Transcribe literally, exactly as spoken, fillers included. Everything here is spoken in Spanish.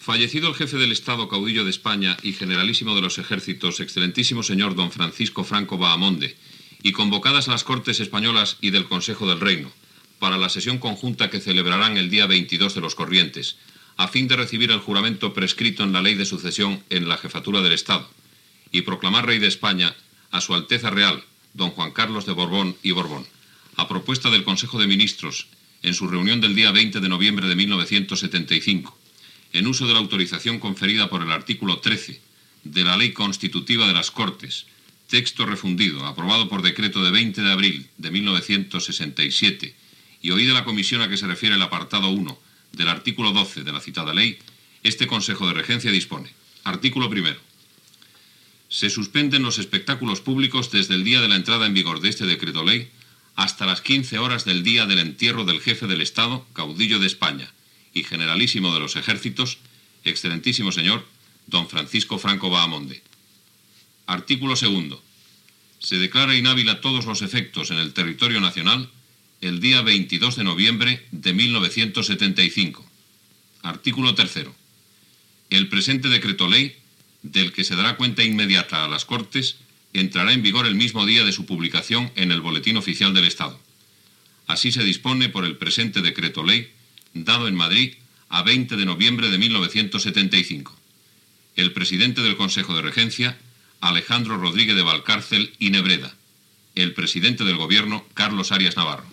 Fallecido el jefe del Estado, caudillo de España y generalísimo de los ejércitos, excelentísimo señor don Francisco Franco Bahamonde, y convocadas las Cortes Españolas y del Consejo del Reino, para la sesión conjunta que celebrarán el día veintidós de los corrientes, a fin de recibir el juramento prescrito en la Ley de Sucesión en la Jefatura del Estado, y proclamar rey de España a su Alteza Real, don Juan Carlos de Borbón y Borbón, a propuesta del Consejo de Ministros, en su reunión del día veinte de noviembre de mil novecientos setenta y cinco, en uso de la autorización conferida por el artículo trece de la Ley Constitutiva de las Cortes, texto refundido, aprobado por decreto de veinte de abril de mil novecientos sesenta y siete, y oída la comisión a que se refiere el apartado uno del artículo doce de la citada ley, este Consejo de Regencia dispone. Artículo primero. Se suspenden los espectáculos públicos desde el día de la entrada en vigor de este decreto ley hasta las quince horas del día del entierro del jefe del Estado, caudillo de España y generalísimo de los ejércitos, excelentísimo señor don Francisco Franco Bahamonde. Artículo segundo. Se declara inhábil a todos los efectos en el territorio nacional el día veintidós de noviembre de mil novecientos setenta y cinco. Artículo tercero. El presente decreto ley, del que se dará cuenta inmediata a las Cortes, entrará en vigor el mismo día de su publicación en el Boletín Oficial del Estado. Así se dispone por el presente decreto ley, dado en Madrid a veinte de noviembre de mil novecientos setenta y cinco. El presidente del Consejo de Regencia, Alejandro Rodríguez de Valcárcel y Nebreda. El presidente del Gobierno, Carlos Arias Navarro.